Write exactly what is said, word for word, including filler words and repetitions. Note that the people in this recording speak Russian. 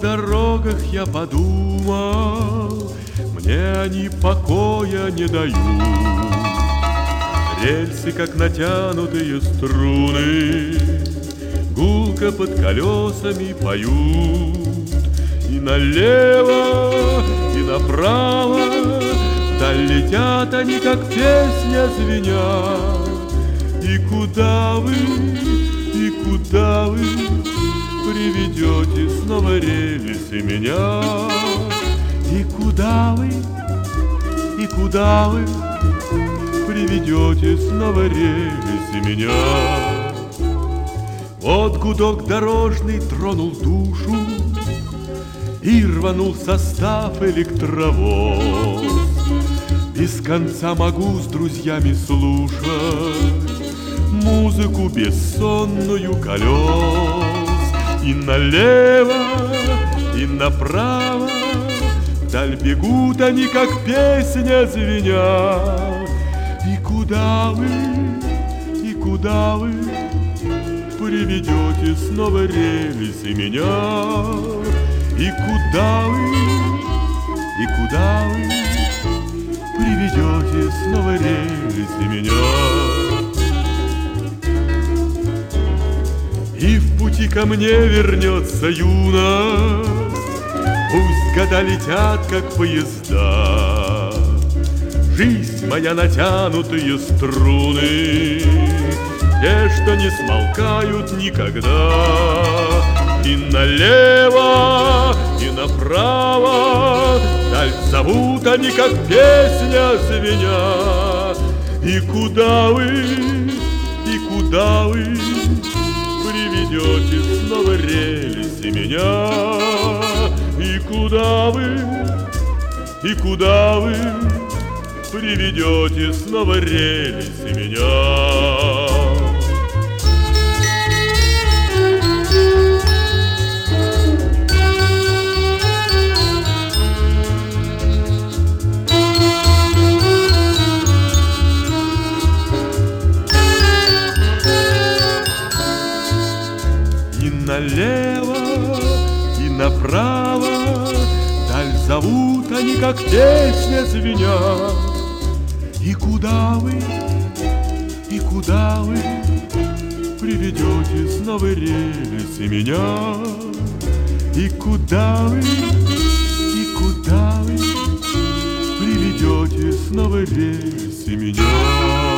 дорогах я подумал, мне они покоя не дают. Рельсы, как натянутые струны, гулко под колесами поют. И налево, и направо вдаль летят они, как песня звенят. И куда вы, и куда вы приведете снова рельсы меня? И куда вы, и куда вы приведете снова рельсы меня? Вот гудок дорожный тронул душу, и рванул состав электровоз. Без конца могу с друзьями слушать музыку бессонную колес. И налево, и направо вдаль бегут они, как песня звеня. И куда вы, и куда вы приведете снова рельсы меня? И куда вы, и куда вы приведете снова рельсы меня? И в пути ко мне вернется юность, пусть года летят, как поезда. Жизнь моя натянутые струны, те, что не смолкают никогда. И налево, и направо вдаль зовут они, как песня звеня. И куда вы, и куда вы приведете снова рельсы меня? И куда вы, и куда вы приведете снова рельсы меня? Налево и направо вдаль зовут они, как песня звеня. И куда вы, и куда вы приведете снова рельсы меня? И куда вы, и куда вы приведете снова рельсы меня?